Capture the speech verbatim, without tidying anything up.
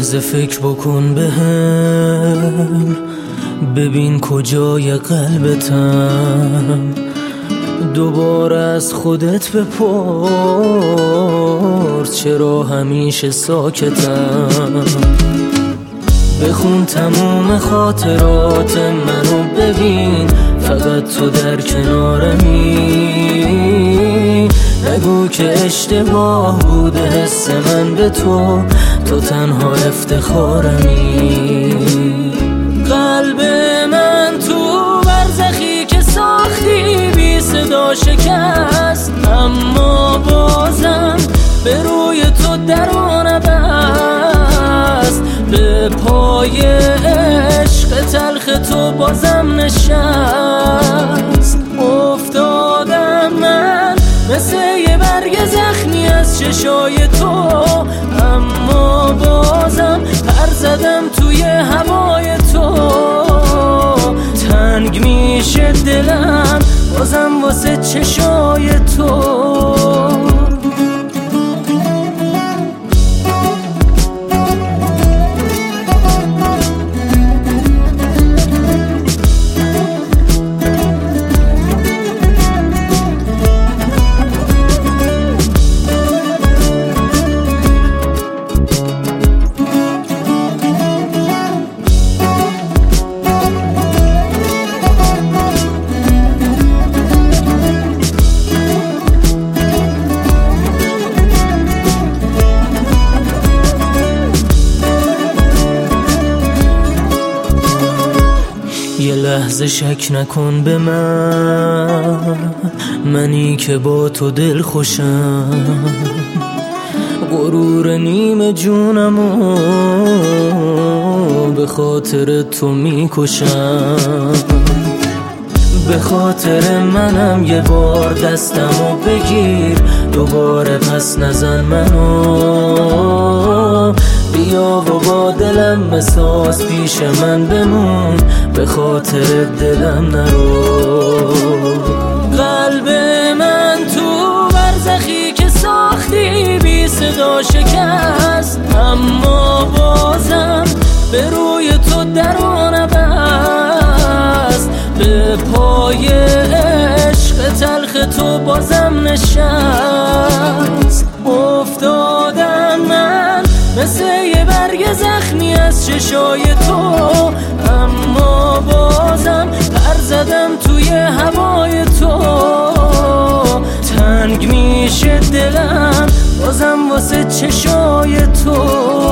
لحظه فکر بکن بهم، ببین کجای قلبتم. دوباره از خودت بپرس چرا همیشه ساکتم. بخون تموم خاطرات منو ببین، فقط تو در کنارمی. نگو که اشتباه بوده حس من به تو، تو تنها افتخارمی. قلب من تو برزخی که ساختی بی صدا شکست، اما بازم به روی تو درونه بست. به پای عشق تلخ تو بازم نشست. افتادم من مثل یه برگ زخمی از چشای تو، اما بازم پر زدم توی هوای تو. تنگ میشه دلم بازم واسه چشای تو. یه لحظه شک نکن به من، منی که با تو دل خوشم. غرور نیم جونمو به خاطر تو میکشم. به خاطر منم یه بار دستمو بگیر، دوباره پس نزن منو. بیا و با دلم بساز پیش من بمون، به خاطر دلم نرو. قلب من تو برزخی که ساختی بی صدا شکست، اما بازم به روی تو درونه بست. به پای عشق تلخ تو بازم نشست. افتادم من مثل یه برگ زخمی از چشای تو، اما بازم پر زدم توی هوای تو. تنگ میشه دلم بازم واسه چشای تو.